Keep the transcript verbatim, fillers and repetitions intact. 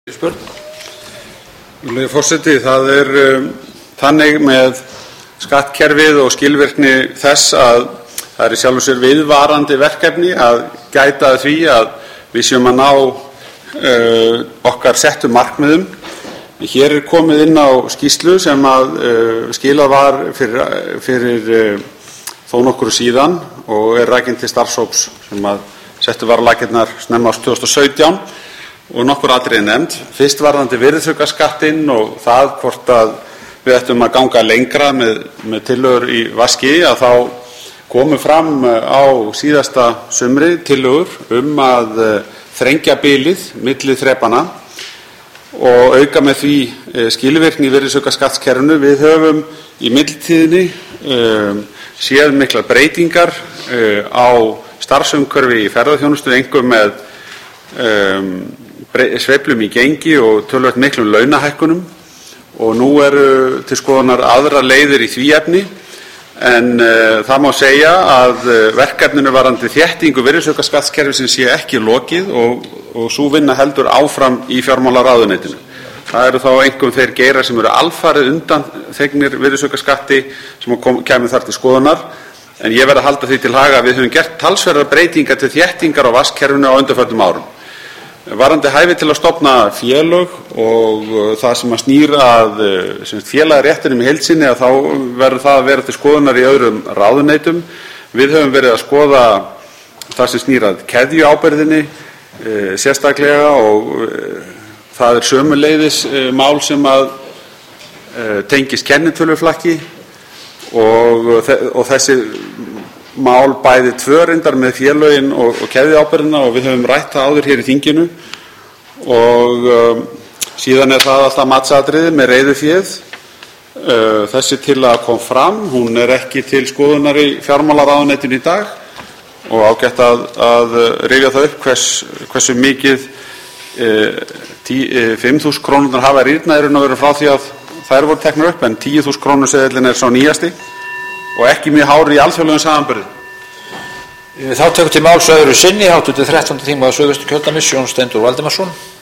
Forseti, það er um, þannig með skattkerfið og skilvirkni þess að það er í sjálfu sér viðvarandi verkefni að gæta að því að við séum að ná uh, okkar settu markmiðum. Hér er komið inn á skýrslu sem að uh, skilað var fyrir, fyrir uh, þó nokkru síðan og er rakin til starfshóps sem að settu var á laggirnar snemma árs tvö þúsund og sautján. Og nokkur atriði nefnd. Fyrst varðandi virðisaukaskattinn og það hvort að við ættum að ganga lengra með, með tillögur í vaski, að þá komu fram á síðasta sumri tillögur um að þrengja bilið milli þrepanna og auka með því skilvirkni í virðisaukaskattskerfinu. Við höfum í millitíðinni um, séð miklar breytingar uh, á starfsumhverfi í ferðaþjónustu, einkum með um, sveiflum í gengi og töluvert miklum launahækkunum, og nú eru til skoðunar aðrar leiðir í því efni, en uh, það má segja að uh, verkefninu varðandi þéttingu virðisaukaskattskerfisins sé ekki lokið og, og sú vinna heldur áfram í fjármálaráðuneytinu. Það eru þá einkum þeir geirar sem eru alfarið undanþegnir virðisaukaskatti sem kemur þar til skoðunar, en ég verð að halda því til haga að við höfum gert talsverðar breytingar til þéttingar á vatnskerfinu á undanförnum árum. Varðandi hæfi til að stofna félög og það sem að snýr að félagaréttinum í heild sinni, að þá verður það að vera til skoðunar í öðrum ráðuneytum. Við höfum verið að skoða það sem snýr að keðjuábyrgðinni e, sérstaklega, og e, það er sömuleiðis e, mál sem að e, tengist kennitöluflakki og, og þessi mál bæði tvö reyndar með félögin og, og keðjuábyrgðina, og við höfum rætt það áður hér í þinginu, og um, síðan er það alltaf matsatriði með reiðuféð. Uh, þessi tillaga kom fram, hún er ekki til skoðunar í fjármálaráðuneytinu í dag, og ágætt að, að rifja það upp hvers, hversu mikið uh, uh, fimm þúsund krónurnar hafa rýrnað eru nú verið frá því að þær voru teknar upp, en tíu þúsund krónu seðillinn er sá nýjasti og ekki mjög hár í alþjóðlegum samanburði. Þá tekur til máls öðru sinni háttvirtur þrettánda þingmaður Suðvesturkjördæmis Jón Steindór Valdimarsson.